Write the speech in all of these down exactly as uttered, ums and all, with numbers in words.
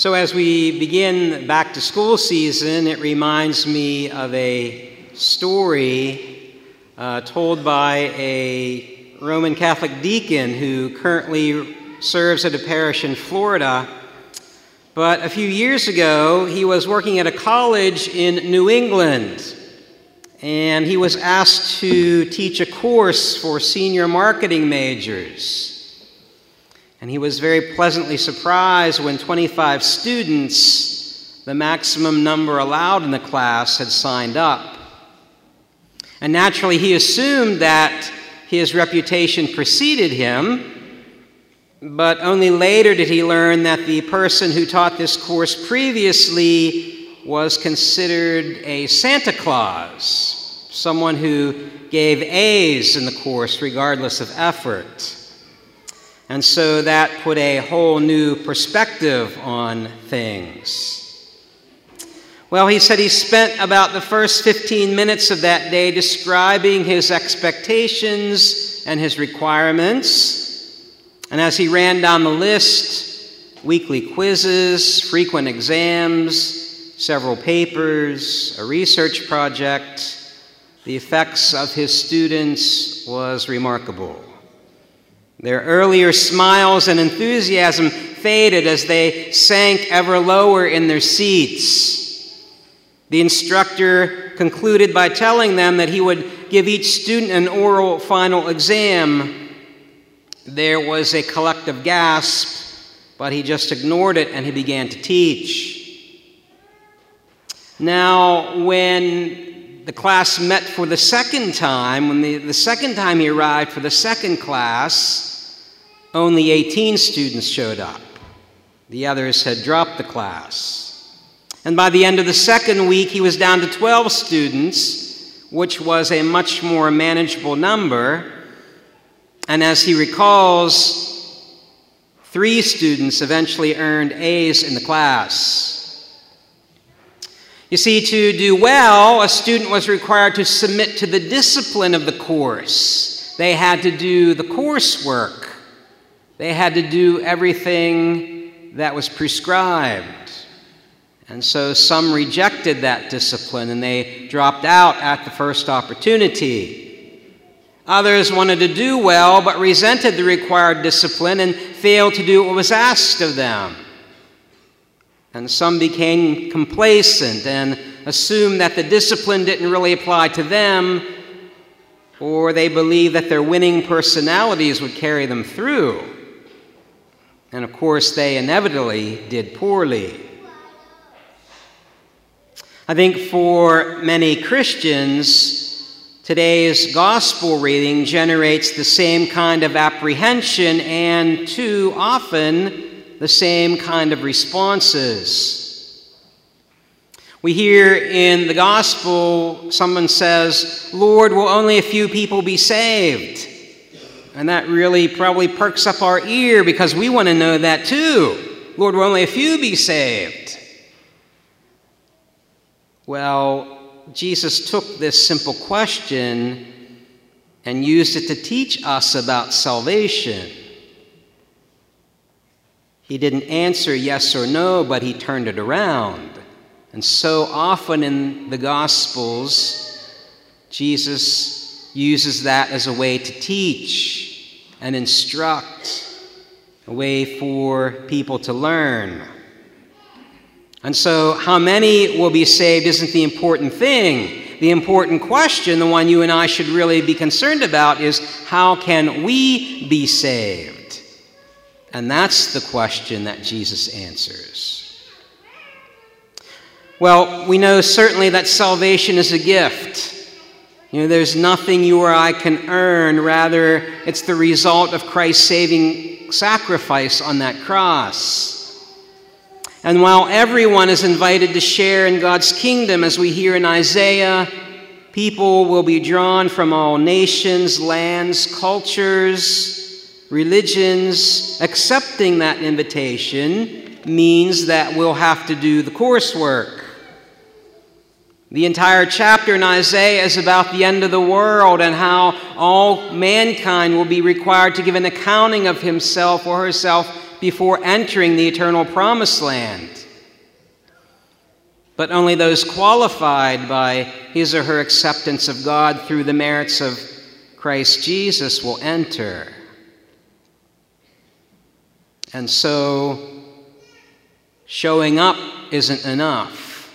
So as we begin back to school season, it reminds me of a story uh, told by a Roman Catholic deacon who currently serves at a parish in Florida. But a few years ago, he was working at a college in New England, and he was asked to teach a course for senior marketing majors. And he was very pleasantly surprised when twenty-five students, the maximum number allowed in the class, had signed up. And naturally, he assumed that his reputation preceded him, but only later did he learn that the person who taught this course previously was considered a Santa Claus, someone who gave A's in the course regardless of effort. And so that put a whole new perspective on things. Well, he said he spent about the first fifteen minutes of that day describing his expectations and his requirements. And as he ran down the list, weekly quizzes, frequent exams, several papers, a research project, the effects of his students was remarkable. Their earlier smiles and enthusiasm faded as they sank ever lower in their seats. The instructor concluded by telling them that he would give each student an oral final exam. There was a collective gasp, but he just ignored it and he began to teach. Now, when the class met for the second time, when the, the second time he arrived for the second class, only eighteen students showed up. The others had dropped the class. And by the end of the second week, he was down to twelve students, which was a much more manageable number. And as he recalls, three students eventually earned A's in the class. You see, to do well, a student was required to submit to the discipline of the course. They had to do the coursework. They had to do everything that was prescribed. And so some rejected that discipline and they dropped out at the first opportunity. Others wanted to do well but resented the required discipline and failed to do what was asked of them. And some became complacent and assumed that the discipline didn't really apply to them, or they believed that their winning personalities would carry them through. And of course, they inevitably did poorly. I think for many Christians, today's gospel reading generates the same kind of apprehension and, too often, the same kind of responses. We hear in the gospel, someone says, "Lord, will only a few people be saved?" And that really probably perks up our ear because we want to know that too. Lord, will only a few be saved? Well, Jesus took this simple question and used it to teach us about salvation. He didn't answer yes or no, but he turned it around. And so often in the Gospels, Jesus uses that as a way to teach and instruct, a way for people to learn. And so how many will be saved isn't the important thing. The important question, the one you and I should really be concerned about, is how can we be saved? And that's the question that Jesus answers. Well, we know certainly that salvation is a gift. You know, there's nothing you or I can earn. Rather, it's the result of Christ's saving sacrifice on that cross. And while everyone is invited to share in God's kingdom, as we hear in Isaiah, people will be drawn from all nations, lands, cultures, religions. Accepting that invitation means that we'll have to do the coursework. The entire chapter in Isaiah is about the end of the world and how all mankind will be required to give an accounting of himself or herself before entering the eternal promised land. But only those qualified by his or her acceptance of God through the merits of Christ Jesus will enter. And so, showing up isn't enough.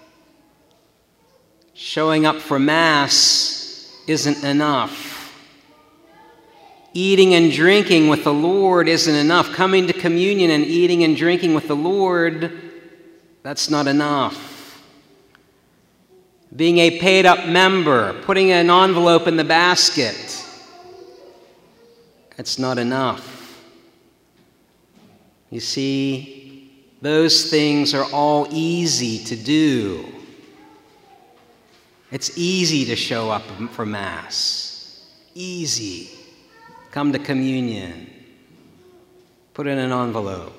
Showing up for Mass isn't enough. Eating and drinking with the Lord isn't enough. Coming to communion and eating and drinking with the Lord, that's not enough. Being a paid-up member, putting an envelope in the basket, that's not enough. You see, those things are all easy to do. It's easy to show up for Mass. Easy. Come to communion. Put in an envelope.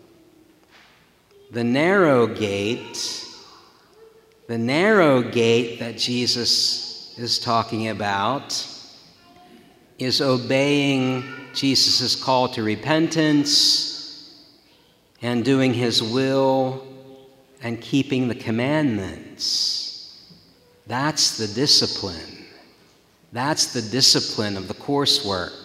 The narrow gate, the narrow gate that Jesus is talking about is obeying Jesus' call to repentance and doing his will and keeping the commandments. That's the discipline. That's the discipline of the coursework.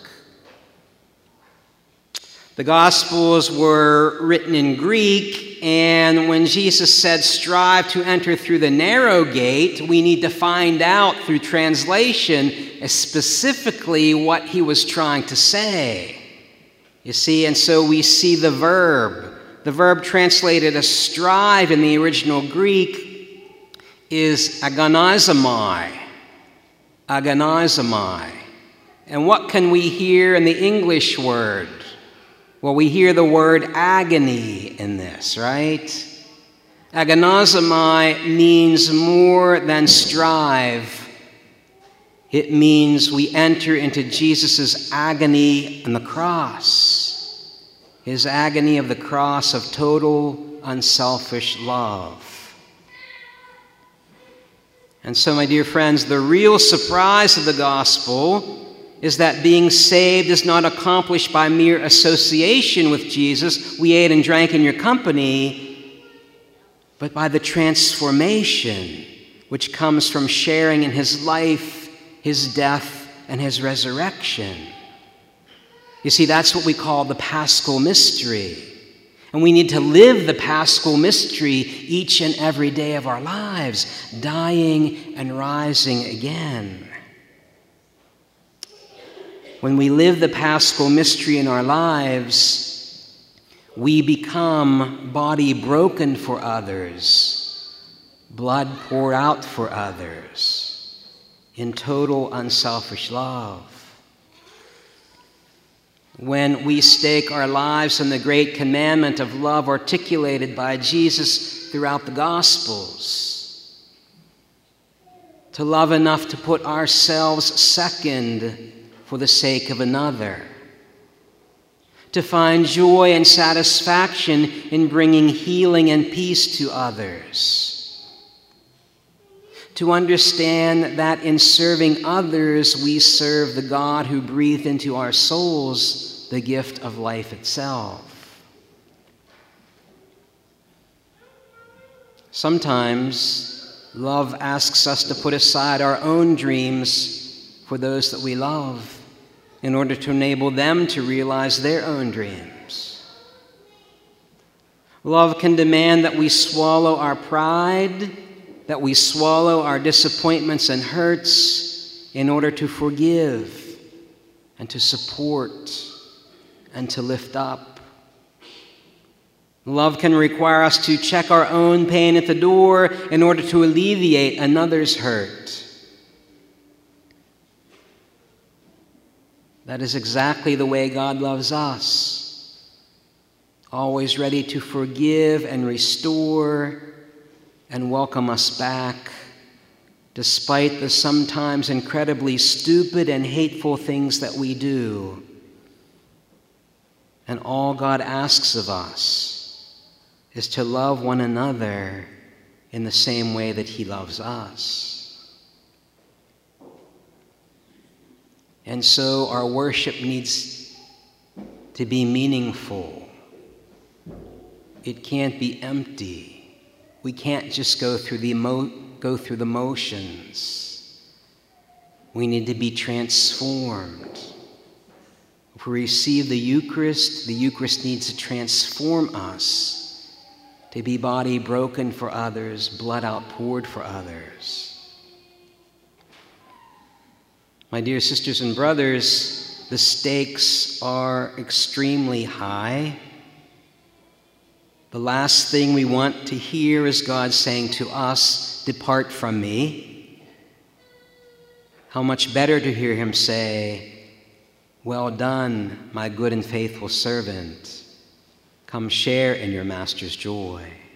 The Gospels were written in Greek, and when Jesus said, strive to enter through the narrow gate, we need to find out through translation specifically what he was trying to say. You see, and so we see the verb. The verb translated as strive in the original Greek is agonizomai. Agonizomai. And what can we hear in the English word? Well, we hear the word agony in this, right? Agonizomai means more than strive. It means we enter into Jesus' agony on the cross, his agony of the cross of total, unselfish love. And so, my dear friends, the real surprise of the gospel is that being saved is not accomplished by mere association with Jesus. We ate and drank in your company, but by the transformation which comes from sharing in his life, his death, and his resurrection. You see, that's what we call the Paschal mystery. And we need to live the Paschal mystery each and every day of our lives, dying and rising again. When we live the Paschal mystery in our lives, we become body broken for others, blood poured out for others, in total unselfish love. When we stake our lives on the great commandment of love articulated by Jesus throughout the Gospels, to love enough to put ourselves second for the sake of another, to find joy and satisfaction in bringing healing and peace to others, to understand that in serving others we serve the God who breathed into our souls the gift of life itself. Sometimes love asks us to put aside our own dreams for those that we love, in order to enable them to realize their own dreams. Love can demand that we swallow our pride, that we swallow our disappointments and hurts in order to forgive and to support and to lift up. Love can require us to check our own pain at the door in order to alleviate another's hurt. That is exactly the way God loves us, always ready to forgive and restore and welcome us back, despite the sometimes incredibly stupid and hateful things that we do. And all God asks of us is to love one another in the same way that he loves us. And so our worship needs to be meaningful. it can't be empty. We can't just go through the emo- go through the motions. We need to be transformed. If we receive the Eucharist, the Eucharist needs to transform us to be body broken for others, blood outpoured for others. My dear sisters and brothers, the stakes are extremely high. The last thing we want to hear is God saying to us, "Depart from me." How much better to hear him say, "Well done, my good and faithful servant. Come share in your master's joy."